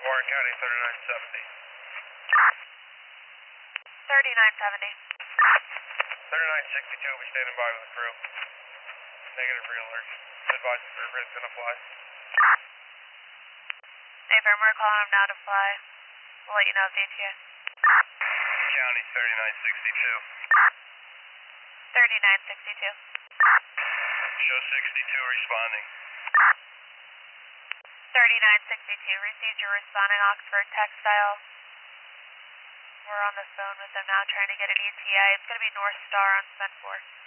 Warren County 3970. 3970. 3962 will be standing by with the crew. Negative re-alert. Advise the is going to fly. Affirm, we're calling them now to fly. We'll let you know if the ETA. County 3962. 3962. Show 62 responding. 3962, received your responding Oxford textile. We're on the phone with them now trying to get an ETA. It's going to be North Star on Spent 4.